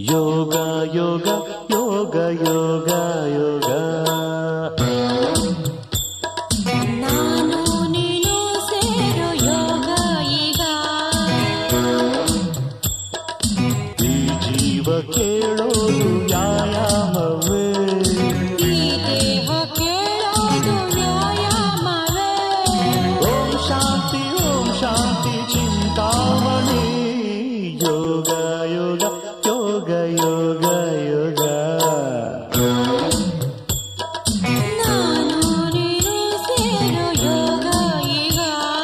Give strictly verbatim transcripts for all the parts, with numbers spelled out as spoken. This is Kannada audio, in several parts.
ಯೋಗ ಯೋಗ ಯೋಗ ಯೋಗ ಯೋಗ ನಾನು ನೀನು ಸೇರೋ ಯೋಗ ಈಗ ಈ ಜೀವ ಕೇಳೋದು ವ್ಯಾಯಾಮವೇ ಈ ದೇಹ ಕೇಳೋದು ವ್ಯಾಯಾಮವೇ ಓಂ ಶಾಂತಿ ಓಂ ಶಾಂತಿ ಚಿಂತಾಮಣಿ ಯೋಗ ಯೋಗ ಯೋಗ ಯೋಗ ಯೋಗ ನಾನು ನೀನು ಸೇರೋ ಯೋಗ ಈಗ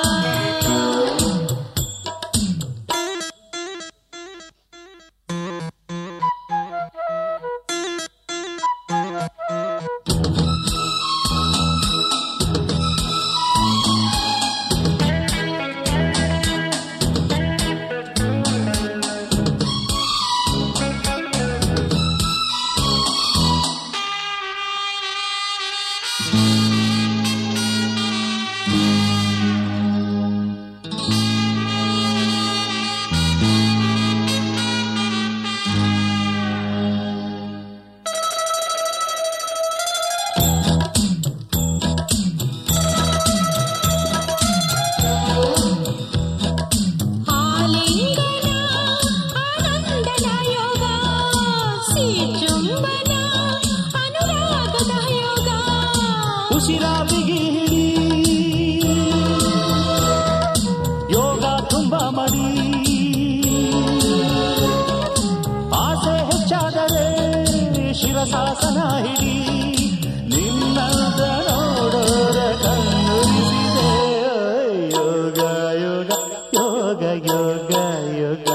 ಆಲಿಂಗನ ಆನಂದದ ಯೋಗ ಸಿಚುಂಬನ ಅನುರಾಗದ ಯೋಗ ಉಸಿರಾವಿಗೆ ಯೋಗ ತುಂಬ ಮಡಿ ಆಸೆ ಹೆಚ್ಚಾದರೆ ಶಿರಸಾಸನ ಹಿಡಿ ನಿನ್ನದ ನೋಡೋರ ಕಣ್ಣುರಿಸಿದೆ ಯೋಗ ಯೋಗ ಯೋಗ ಯೋಗ ಯೋಗ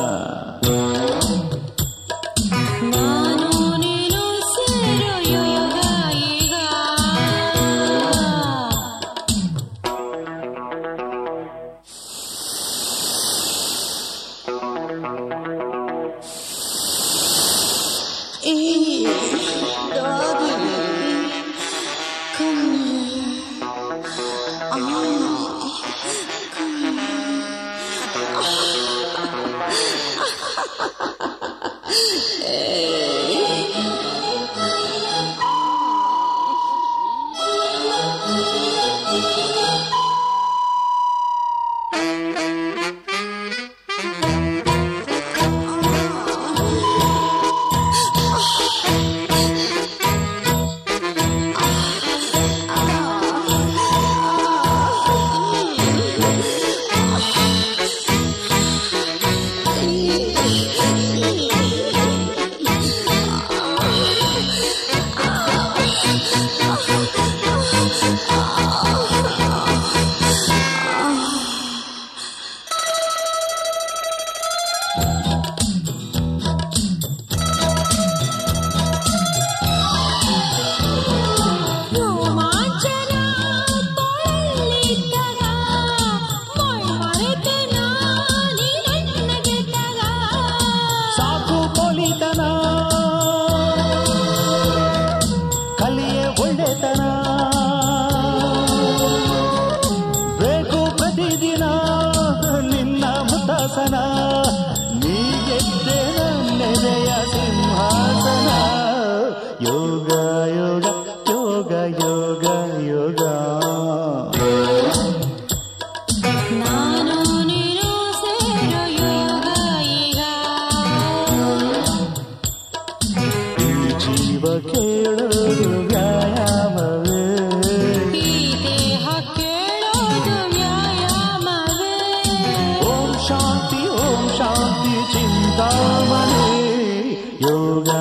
ನಾನು ನೀನು ಸೇರೋ ಯೋಗ ಈಗ Hey, darling, come here. Ah, come here. ರೋಮಾಂಚನ ತೋಳಲ್ಲಿದ್ದಾಗ ಮೈಮರೆತೆನ ನೀ ನನ್ನ ಗೆದ್ದಾಗ ಸಾಕು ಕೊಲಿತನ ಕಲಿಯೇ ಒಳ್ಳೆತನ ಬೇಕು ಪ್ರತಿದಿನ ನಿನ್ನ ಮುದ್ದಾಸನ ನೀ ಗೆದ್ದೆ ನನ್ನೆದೆಯ ಸಿಂಹಾಸನ ಯೋಗ ಯೋಗ ಯೋಗ ಯೋಗ ಯೋಗ ನಾನು ನೀನು ಸೇರೋ ಯೋಗ ಈಗ ಈ ಜೀವ ಕೇಳೋದು ವ್ಯಾಯಾಮವೇ ಈ ದೇಹ ಕೇಳೋದು ವ್ಯಾಯಾಮವೇ ಓಂ ಶಾಂತಿ ಓಂ ಶಾಂತಿ ಚಿಂತಾಮಣಿ ಯೋಗ